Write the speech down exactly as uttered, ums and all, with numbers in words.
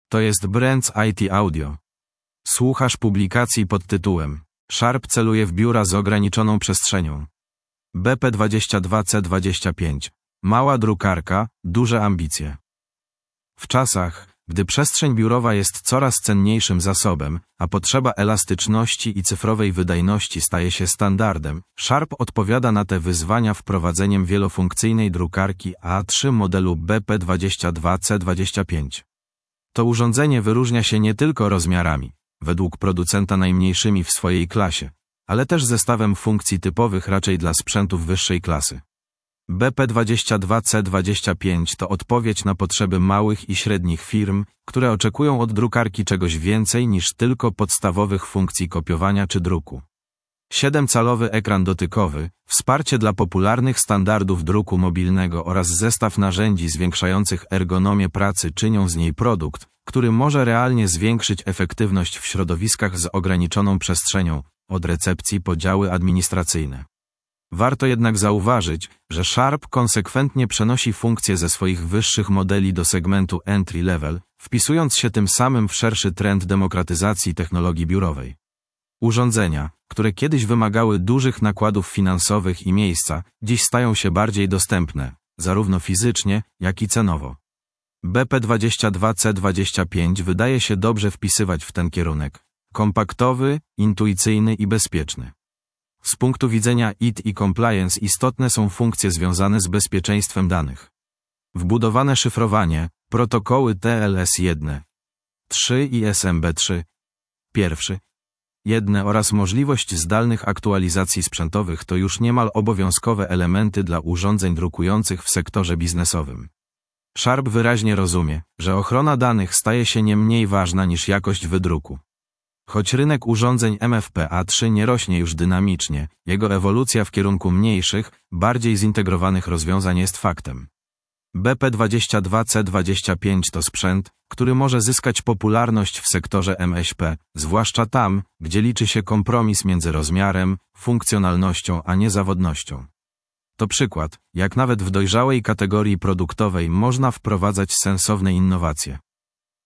To jest Brands I T Audio. Słuchasz publikacji pod tytułem Sharp celuje w biura z ograniczoną przestrzenią. B P dwadzieścia dwa C dwadzieścia pięć. Mała drukarka, duże ambicje. W czasach, gdy przestrzeń biurowa jest coraz cenniejszym zasobem, a potrzeba elastyczności i cyfrowej wydajności staje się standardem, Sharp odpowiada na te wyzwania wprowadzeniem wielofunkcyjnej drukarki A trzy modelu B P dwadzieścia dwa C dwadzieścia pięć. To urządzenie wyróżnia się nie tylko rozmiarami, według producenta najmniejszymi w swojej klasie, ale też zestawem funkcji typowych raczej dla sprzętów wyższej klasy. B P dwadzieścia dwa C dwadzieścia pięć to odpowiedź na potrzeby małych i średnich firm, które oczekują od drukarki czegoś więcej niż tylko podstawowych funkcji kopiowania czy druku. siedemcalowy ekran dotykowy, wsparcie dla popularnych standardów druku mobilnego oraz zestaw narzędzi zwiększających ergonomię pracy czynią z niej produkt, który może realnie zwiększyć efektywność w środowiskach z ograniczoną przestrzenią, od recepcji po działy administracyjne. Warto jednak zauważyć, że Sharp konsekwentnie przenosi funkcje ze swoich wyższych modeli do segmentu entry level, wpisując się tym samym w szerszy trend demokratyzacji technologii biurowej. Urządzenia, które kiedyś wymagały dużych nakładów finansowych i miejsca, dziś stają się bardziej dostępne, zarówno fizycznie, jak i cenowo. B P dwadzieścia dwa C dwadzieścia pięć wydaje się dobrze wpisywać w ten kierunek. Kompaktowy, intuicyjny i bezpieczny. Z punktu widzenia I T i compliance istotne są funkcje związane z bezpieczeństwem danych. Wbudowane szyfrowanie, protokoły T L S jeden, trzy i S M B trzy, pierwszy, jedne oraz możliwość zdalnych aktualizacji sprzętowych to już niemal obowiązkowe elementy dla urządzeń drukujących w sektorze biznesowym. Sharp wyraźnie rozumie, że ochrona danych staje się nie mniej ważna niż jakość wydruku. Choć rynek urządzeń M F P A trzy nie rośnie już dynamicznie, jego ewolucja w kierunku mniejszych, bardziej zintegrowanych rozwiązań jest faktem. B P dwadzieścia dwa C dwadzieścia pięć to sprzęt, który może zyskać popularność w sektorze M S P, zwłaszcza tam, gdzie liczy się kompromis między rozmiarem, funkcjonalnością a niezawodnością. To przykład, jak nawet w dojrzałej kategorii produktowej można wprowadzać sensowne innowacje.